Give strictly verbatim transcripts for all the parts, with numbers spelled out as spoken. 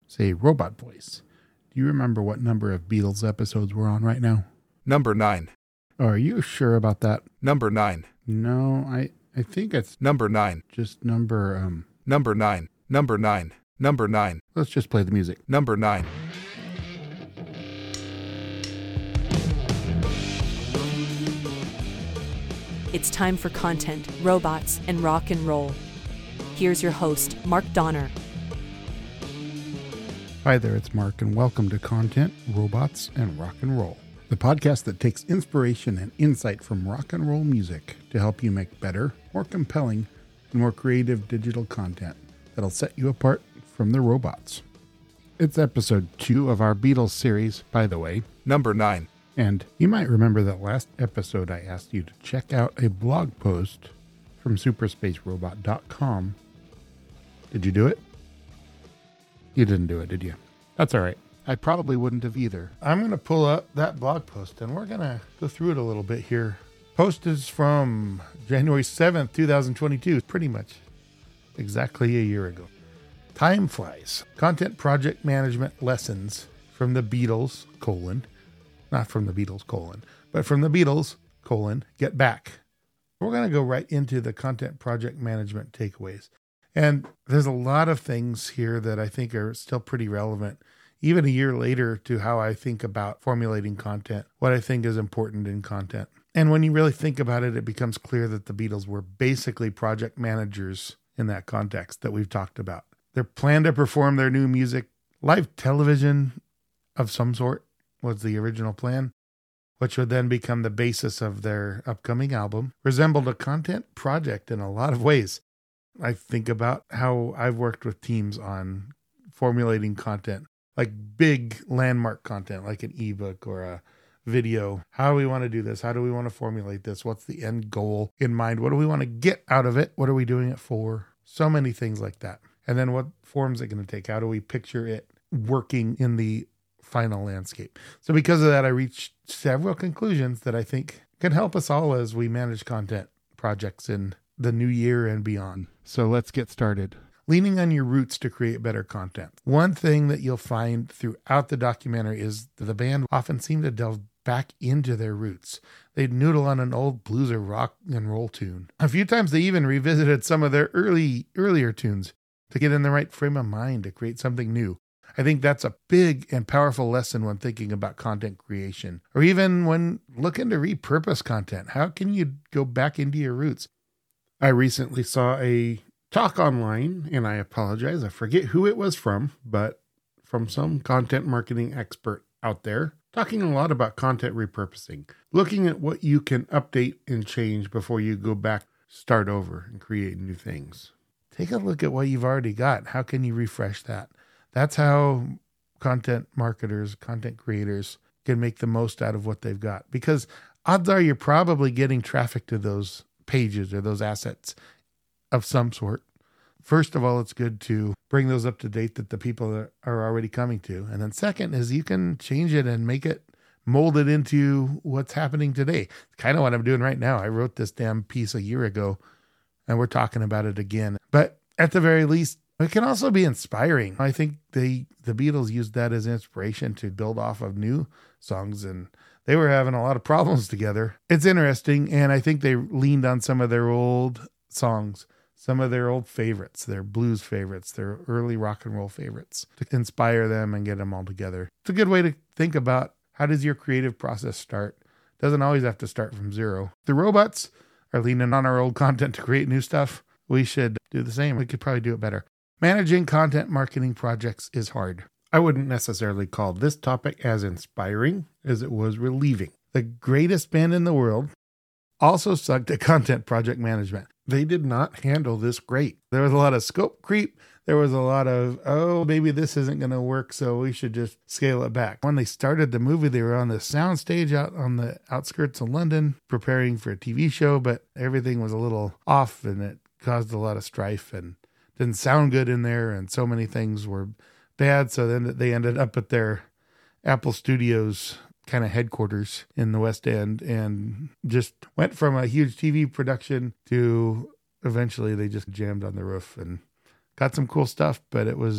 say robot voice. Do you remember what number of Beatles episodes we're on right now? Number nine. Oh, are you sure about that? Number nine. No, I, I think it's Number nine. just number, um, Number nine. Number nine. Number nine. let's just play the music. Number nine. It's time for content, robots, and rock and roll. Here's your host, Mark Donner. Hi there, it's Mark, and welcome to Content, Robots, and Rock and Roll, the podcast that takes inspiration and insight from rock and roll music to help you make better, more compelling, and more creative digital content that'll set you apart from the robots. It's episode two of our Beatles series, by the way. Number nine. And you might remember that last episode I asked you to check out a blog post from superspace robot dot com. Did you do it? You didn't do it, did you? That's all right. I probably wouldn't have either. I'm going to pull up that blog post and we're going to go through it a little bit here. Post is from January seventh, twenty twenty-two, pretty much exactly a year ago. Time flies. Content project management lessons from the Beatles, colon, not from the Beatles, colon, but from the Beatles, colon, Get Back. We're going to go right into the content project management takeaways. And there's a lot of things here that I think are still pretty relevant, even a year later, to how I think about formulating content, what I think is important in content. And when you really think about it, it becomes clear that the Beatles were basically project managers in that context that we've talked about. Their plan to perform their new music, live television of some sort, was the original plan, which would then become the basis of their upcoming album, resembled a content project in a lot of ways. I think about how I've worked with teams on formulating content, like big landmark content, like an ebook or a video. How do we want to do this? How do we want to formulate this? What's the end goal in mind? What do we want to get out of it? What are we doing it for? So many things like that. And then what form is it going to take? How do we picture it working in the final landscape? So because of that, I reached several conclusions that I think can help us all as we manage content projects in the new year and beyond. So let's get started. Leaning on your roots to create better content. One thing that you'll find throughout the documentary is that the band often seem to delve back into their roots. They'd noodle on an old blues or rock and roll tune. A few times they even revisited some of their early, earlier tunes to get in the right frame of mind to create something new. I think that's a big and powerful lesson when thinking about content creation, or even when looking to repurpose content. How can you go back into your roots? I recently saw a talk online, and I apologize, I forget who it was from, but from some content marketing expert out there, talking a lot about content repurposing, looking at what you can update and change before you go back, start over, and create new things. Take a look at what you've already got. How can you refresh that? That's how content marketers, content creators can make the most out of what they've got. Because odds are you're probably getting traffic to those pages or those assets of some sort. First of all, it's good to bring those up to date that the people are already coming to. And then second is you can change it and make it, mold it into what's happening today. It's kind of what I'm doing right now. I wrote this damn piece a year ago and we're talking about it again. But at the very least, it can also be inspiring. I think they the Beatles used that as inspiration to build off of new songs, and they were having a lot of problems together. It's interesting, and I think they leaned on some of their old songs, some of their old favorites, their blues favorites, their early rock and roll favorites, to inspire them and get them all together. It's a good way to think about how does your creative process start. It doesn't always have to start from zero. The robots are leaning on our old content to create new stuff. We should do the same. We could probably do it better. Managing content marketing projects is hard. I wouldn't necessarily call this topic as inspiring as it was relieving. The greatest band in the world also sucked at content project management. They did not handle this great. There was a lot of scope creep. There was a lot of, oh, maybe this isn't going to work, so we should just scale it back. When they started the movie, they were on the soundstage out on the outskirts of London, preparing for a T V show, but everything was a little off and it caused a lot of strife and didn't sound good in there, and so many things were bad. So then they ended up at their Apple Studios kind of headquarters in the West End and just went from a huge T V production to eventually they just jammed on the roof and got some cool stuff, but it was uh,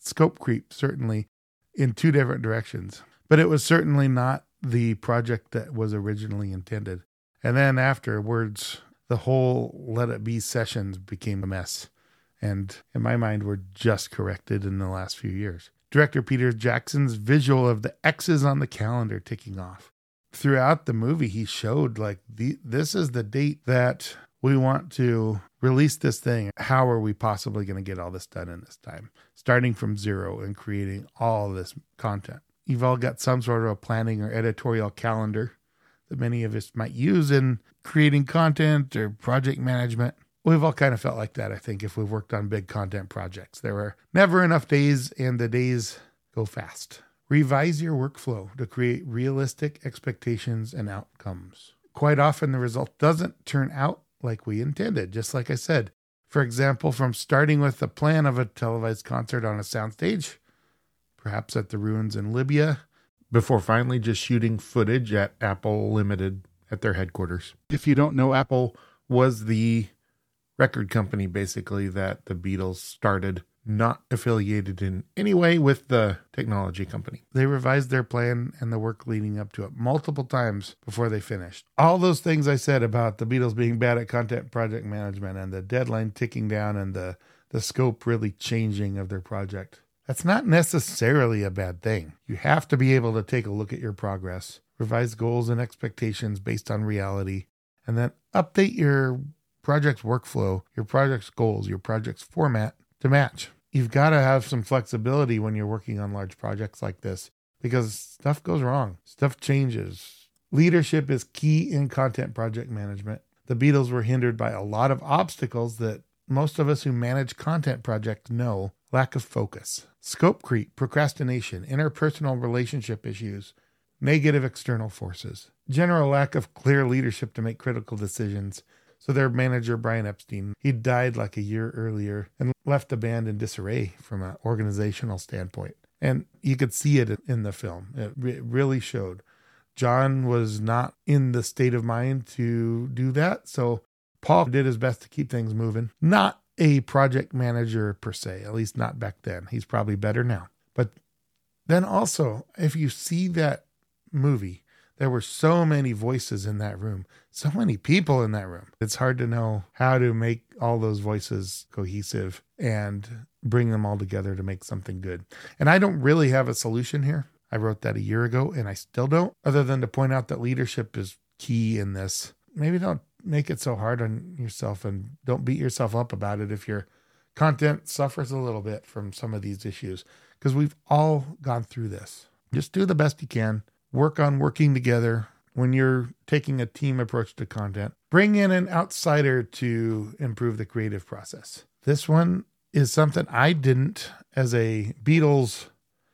scope creep, certainly, in two different directions. But it was certainly not the project that was originally intended. And then afterwards, the whole Let It Be sessions became a mess. And in my mind, were just corrected in the last few years. Director Peter Jackson's visual of the X's on the calendar ticking off. Throughout the movie, he showed like the, this is the date that we want to release this thing. How are we possibly going to get all this done in this time? Starting from zero and creating all this content. You've all got some sort of a planning or editorial calendar that many of us might use in creating content or project management. We've all kind of felt like that, I think, if we've worked on big content projects. There were never enough days, and the days go fast. Revise your workflow to create realistic expectations and outcomes. Quite often, the result doesn't turn out like we intended, just like I said. For example, from starting with the plan of a televised concert on a soundstage, perhaps at the ruins in Libya, before finally just shooting footage at Apple Limited at their headquarters. If you don't know, Apple was the record company, basically, that the Beatles started, not affiliated in any way with the technology company. They revised their plan and the work leading up to it multiple times before they finished. All those things I said about the Beatles being bad at content project management and the deadline ticking down and the, the scope really changing of their project, that's not necessarily a bad thing. You have to be able to take a look at your progress, revise goals and expectations based on reality, and then update your project's workflow, your project's goals, your project's format to match. You've got to have some flexibility when you're working on large projects like this because stuff goes wrong. Stuff changes. Leadership is key in content project management. The Beatles were hindered by a lot of obstacles that most of us who manage content projects know. Lack of focus, scope creep, procrastination, interpersonal relationship issues, negative external forces, general lack of clear leadership to make critical decisions. So their manager, Brian Epstein, he died like a year earlier and left the band in disarray from an organizational standpoint. And you could see it in the film. It, re- it really showed. John was not in the state of mind to do that. So Paul did his best to keep things moving. Not a project manager per se, at least not back then. He's probably better now. But then also, if you see that movie, there were so many voices in that room, so many people in that room. It's hard to know how to make all those voices cohesive and bring them all together to make something good. And I don't really have a solution here. I wrote that a year ago and I still don't, other than to point out that leadership is key in this. Maybe don't make it so hard on yourself and don't beat yourself up about it if your content suffers a little bit from some of these issues, because we've all gone through this. Just do the best you can. Work on working together when you're taking a team approach to content. Bring in an outsider to improve the creative process. This one is something I didn't, as a Beatles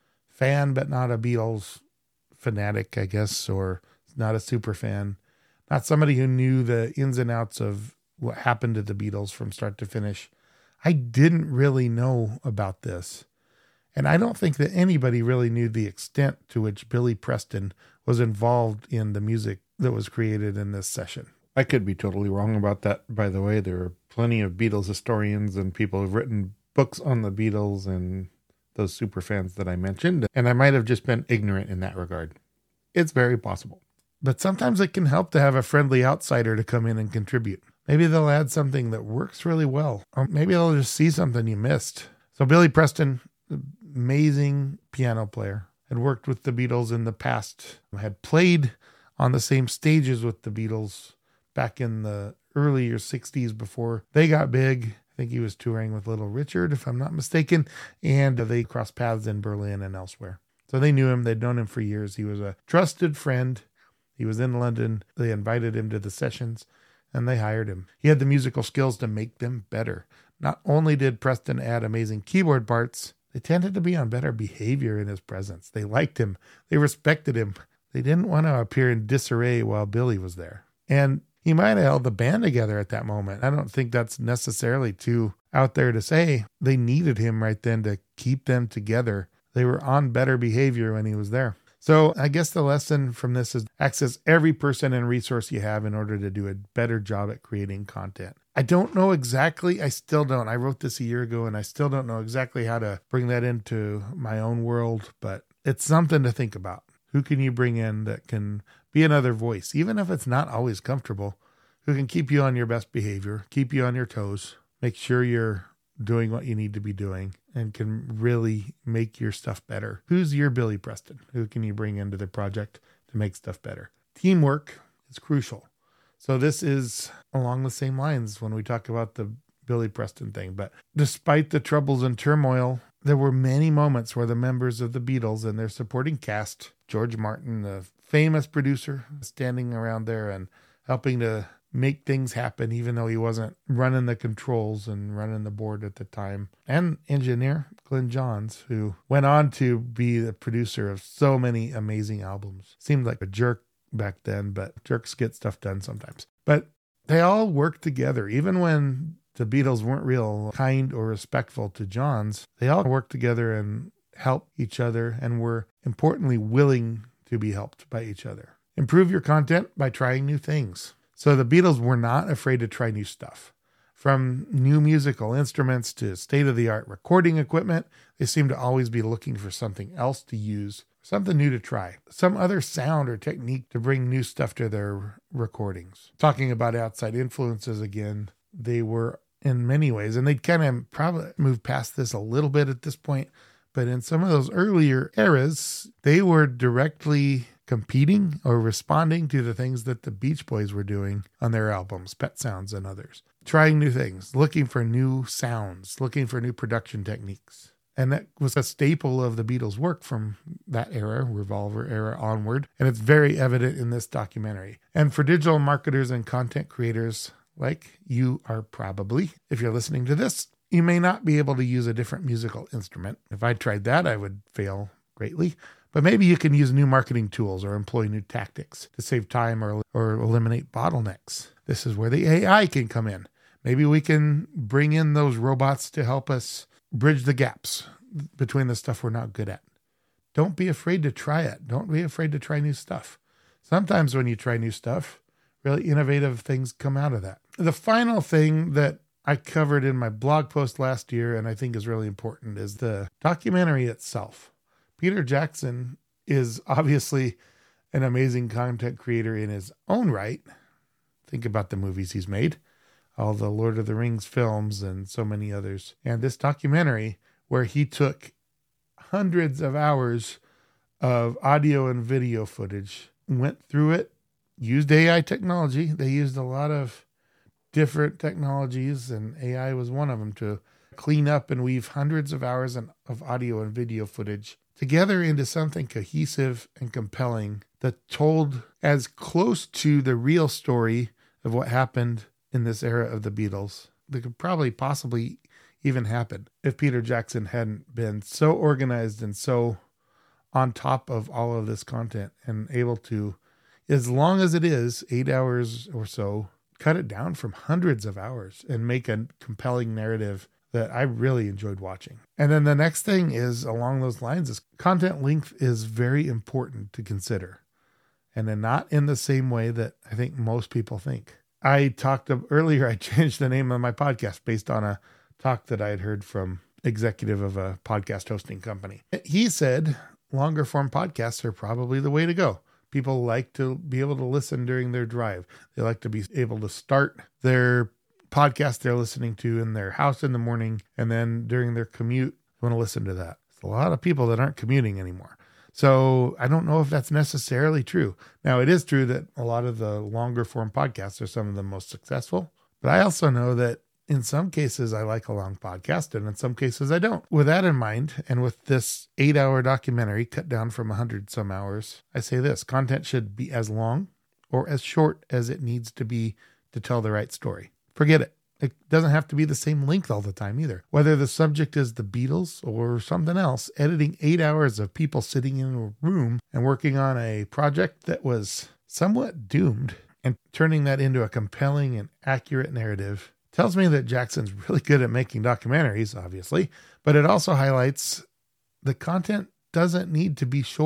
fan, but not a Beatles fanatic, I guess, or not a super fan. Not somebody who knew the ins and outs of what happened to the Beatles from start to finish. I didn't really know about this. And I don't think that anybody really knew the extent to which Billy Preston was involved in the music that was created in this session. I could be totally wrong about that, by the way. There are plenty of Beatles historians and people who've written books on the Beatles and those super fans that I mentioned. And I might have just been ignorant in that regard. It's very possible. But sometimes it can help to have a friendly outsider to come in and contribute. Maybe they'll add something that works really well. Or maybe they'll just see something you missed. So Billy Preston, amazing piano player, had worked with the Beatles in the past, had played on the same stages with the Beatles back in the earlier sixties before they got big. I think he was touring with Little Richard, if I'm not mistaken, and they crossed paths in Berlin and elsewhere. So they knew him. They'd known him for years. He was a trusted friend. He was in London. They invited him to the sessions, and they hired him. He had the musical skills to make them better. Not only did Preston add amazing keyboard parts, they tended to be on better behavior in his presence. They liked him. They respected him. They didn't want to appear in disarray while Billy was there. And he might have held the band together at that moment. I don't think that's necessarily too out there to say. They needed him right then to keep them together. They were on better behavior when he was there. So I guess the lesson from this is access every person and resource you have in order to do a better job at creating content. I don't know exactly. I still don't. I wrote this a year ago and I still don't know exactly how to bring that into my own world, but it's something to think about. Who can you bring in that can be another voice, even if it's not always comfortable, who can keep you on your best behavior, keep you on your toes, make sure you're doing what you need to be doing, and can really make your stuff better. Who's your Billy Preston? Who can you bring into the project to make stuff better? Teamwork is crucial. So this is along the same lines when we talk about the Billy Preston thing. But despite the troubles and turmoil, there were many moments where the members of the Beatles and their supporting cast, George Martin, the famous producer, standing around there and helping to make things happen, even though he wasn't running the controls and running the board at the time. And engineer Glenn Johns, who went on to be the producer of so many amazing albums. Seemed like a jerk back then, but jerks get stuff done sometimes. But they all worked together, even when the Beatles weren't real kind or respectful to Johns. They all worked together and helped each other and were importantly willing to be helped by each other. Improve your content by trying new things. So the Beatles were not afraid to try new stuff. From new musical instruments to state-of-the-art recording equipment, they seemed to always be looking for something else to use, something new to try, some other sound or technique to bring new stuff to their recordings. Talking about outside influences again, they were in many ways, and they'd kind of probably moved past this a little bit at this point, but in some of those earlier eras, they were directly competing or responding to the things that the Beach Boys were doing on their albums, Pet Sounds and others. Trying new things, looking for new sounds, looking for new production techniques. And that was a staple of the Beatles' work from that era, Revolver era onward. And it's very evident in this documentary. And for digital marketers and content creators like you are probably, if you're listening to this, you may not be able to use a different musical instrument. If I tried that, I would fail greatly. But maybe you can use new marketing tools or employ new tactics to save time or, or eliminate bottlenecks. This is where the A I can come in. Maybe we can bring in those robots to help us bridge the gaps between the stuff we're not good at. Don't be afraid to try it. Don't be afraid to try new stuff. Sometimes when you try new stuff, really innovative things come out of that. The final thing that I covered in my blog post last year, and I think is really important, is the documentary itself. Peter Jackson is obviously an amazing content creator in his own right. Think about the movies he's made, all the Lord of the Rings films and so many others. And this documentary where he took hundreds of hours of audio and video footage, went through it, used A I technology. They used a lot of different technologies, and A I was one of them, to clean up and weave hundreds of hours of audio and video footage together into something cohesive and compelling that told as close to the real story of what happened in this era of the Beatles that could probably possibly even happen if Peter Jackson hadn't been so organized and so on top of all of this content and able to, as long as it is, eight hours or so, cut it down from hundreds of hours and make a compelling narrative that I really enjoyed watching. And then the next thing is along those lines is content length is very important to consider. And then not in the same way that I think most people think. I talked of, earlier, I changed the name of my podcast based on a talk that I had heard from executive of a podcast hosting company. He said longer form podcasts are probably the way to go. People like to be able to listen during their drive. They like to be able to start their podcast they're listening to in their house in the morning, and then during their commute, they want to listen to that. There's a lot of people that aren't commuting anymore. So I don't know if that's necessarily true. Now, it is true that a lot of the longer form podcasts are some of the most successful, but I also know that in some cases I like a long podcast, and in some cases I don't. With that in mind, and with this eight hour documentary cut down from a hundred some hours, I say this: content should be as long or as short as it needs to be to tell the right story. Forget it. It doesn't have to be the same length all the time either. Whether the subject is the Beatles or something else, editing eight hours of people sitting in a room and working on a project that was somewhat doomed and turning that into a compelling and accurate narrative tells me that Jackson's really good at making documentaries, obviously, but it also highlights the content doesn't need to be short.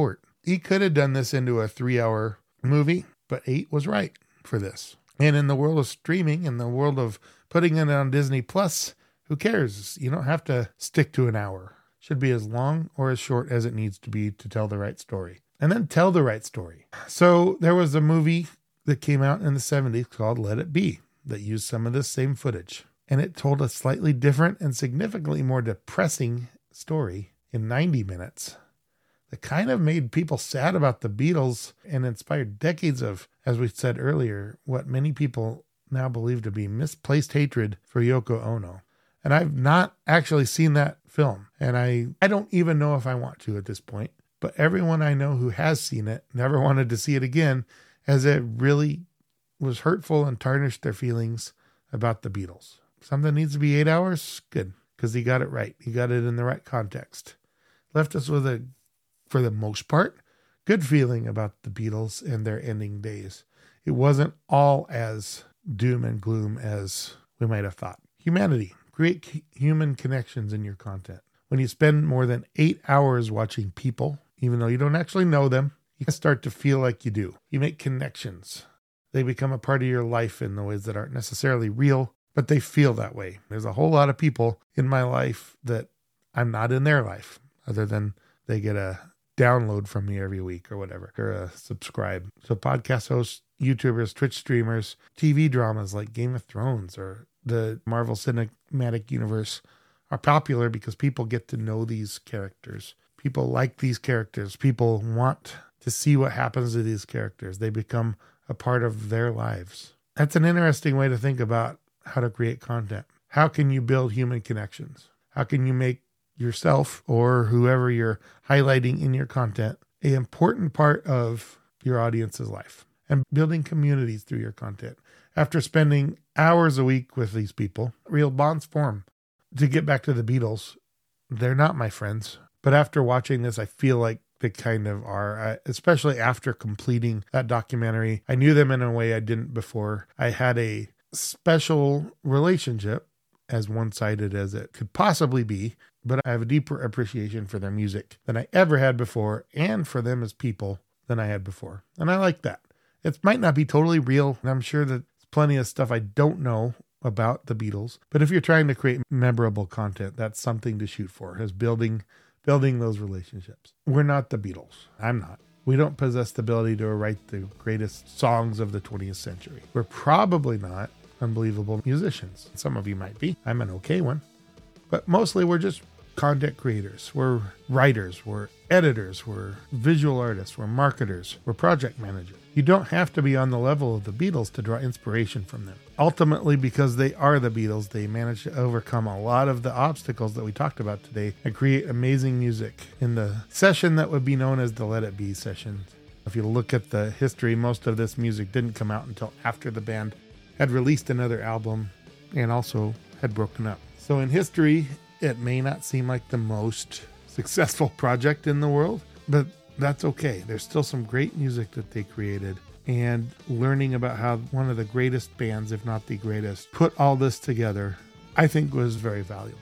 He could have done this into a three-hour movie, but eight was right for this. And in the world of streaming, in the world of putting it on Disney Plus, who cares? You don't have to stick to an hour. It should be as long or as short as it needs to be to tell the right story. And then tell the right story. So there was a movie that came out in the seventies called Let It Be that used some of this same footage. And it told a slightly different and significantly more depressing story in ninety minutes that kind of made people sad about the Beatles and inspired decades of, as we said earlier, what many people now believe to be misplaced hatred for Yoko Ono. And I've not actually seen that film. And I, I don't even know if I want to at this point. But everyone I know who has seen it never wanted to see it again, as it really was hurtful and tarnished their feelings about the Beatles. Something needs to be eight hours? Good, because he got it right. He got it in the right context. Left us with a, for the most part, good feeling about the Beatles and their ending days. It wasn't all as doom and gloom as we might have thought. Humanity. Create human connections in your content. When you spend more than eight hours watching people, even though you don't actually know them, you start to feel like you do. You make connections. They become a part of your life in the ways that aren't necessarily real, but they feel that way. There's a whole lot of people in my life that I'm not in their life, other than they get a download from me every week or whatever, or a subscribe. So podcast hosts, YouTubers, Twitch streamers, T V dramas like Game of Thrones or the Marvel Cinematic Universe are popular because people get to know these characters. People like these characters. People want to see what happens to these characters. They become a part of their lives. That's an interesting way to think about how to create content. How can you build human connections? How can you make yourself or whoever you're highlighting in your content an important part of your audience's life? And building communities through your content. After spending hours a week with these people, real bonds form. To get back to the Beatles, they're not my friends. But after watching this, I feel like they kind of are, I, especially after completing that documentary. I knew them in a way I didn't before. I had a special relationship, as one-sided as it could possibly be, but I have a deeper appreciation for their music than I ever had before, and for them as people than I had before. And I like that. It might not be totally real, and I'm sure that there's plenty of stuff I don't know about the Beatles. But if you're trying to create memorable content, that's something to shoot for, is building building those relationships. We're not the Beatles. I'm not. We don't possess the ability to write the greatest songs of the twentieth century. We're probably not unbelievable musicians. Some of you might be. I'm an okay one. But mostly we're just content creators. We're writers. We're editors. We're visual artists. We're marketers. We're project managers. You don't have to be on the level of the Beatles to draw inspiration from them. Ultimately, because they are the Beatles, they managed to overcome a lot of the obstacles that we talked about today and create amazing music in the session that would be known as the Let It Be session. If you look at the history, most of this music didn't come out until after the band had released another album and also had broken up. So in history, it may not seem like the most successful project in the world, but that's okay. There's still some great music that they created, and learning about how one of the greatest bands, if not the greatest, put all this together, I think was very valuable.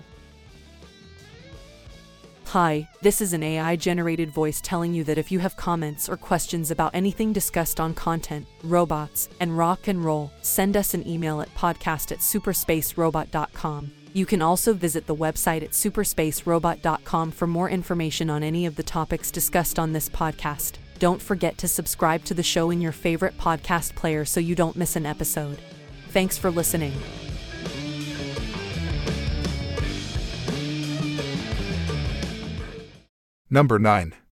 Hi, this is an A I-generated voice telling you that if you have comments or questions about anything discussed on content, robots, and rock and roll, send us an email at podcast at superspacerobot dot com. You can also visit the website at superspacerobot dot com for more information on any of the topics discussed on this podcast. Don't forget to subscribe to the show in your favorite podcast player so you don't miss an episode. Thanks for listening. Number nine.